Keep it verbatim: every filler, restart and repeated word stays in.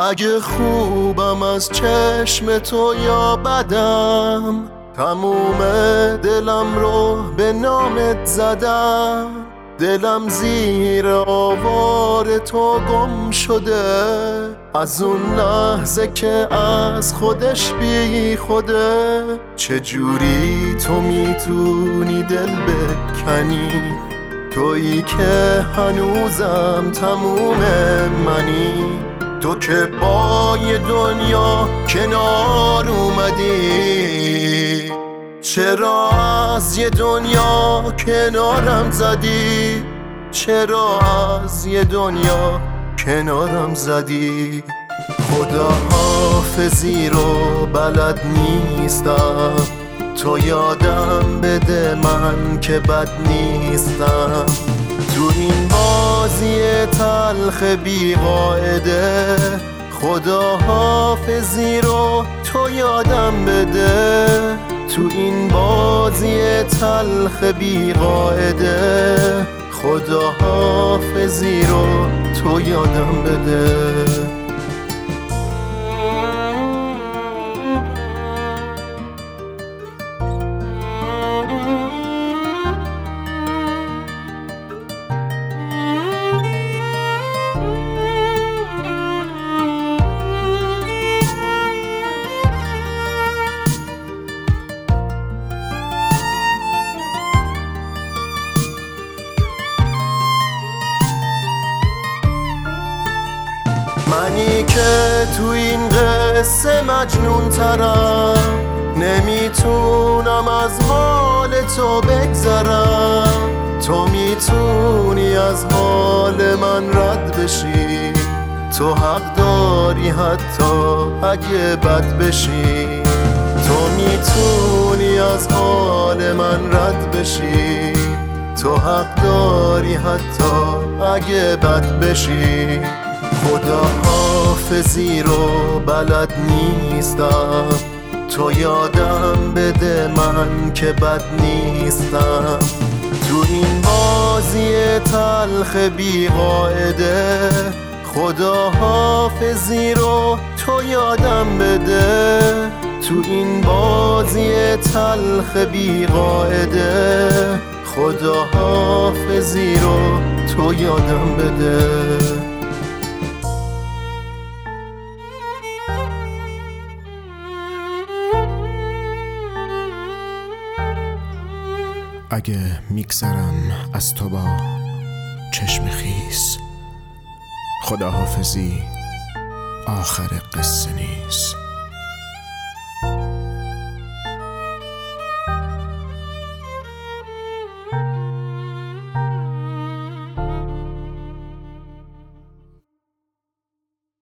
اگه خوبم از چشم تو یا بدم، تموم دلم رو به نامت زدم. دلم زیر آوار تو گم شده، از اون لحظه که از خودش بی خوده. چجوری تو میتونی دل بکنی، تویی که هنوزم تموم منی. تو که با یه دنیا کنار اومدی، چرا از یه دنیا کنارم زدی؟ چرا از یه دنیا کنارم زدی؟ خدا حافظی رو بلد نیستم، تو یادم بده من که بد نیستم. تو این بازی تلخ بی قاعده، خدا حافظی رو تو یادم بده. تو این بازی تلخ بی قاعده، خدا حافظی رو تو یادم بده. منی که تو این قصه مجنون ترم، نمیتونم از حال تو بگذرم. تو میتونی از حال من رد بشی، تو حق داری حتی اگه بد بشی. تو میتونی از حال من رد بشی، تو حق داری حتی اگه بد بشی. خدا حافظی رو بلد نیستم، تو یادم بده من که بد نیستم. تو این بازی تلخ بی قاعده، خدا حافظی رو تو یادم بده. تو این بازی تلخ بی قاعده، خدا حافظی رو تو یادم بده. اگه میگذرم از تو با چشم خیس، خداحافظی آخر قصه نیست.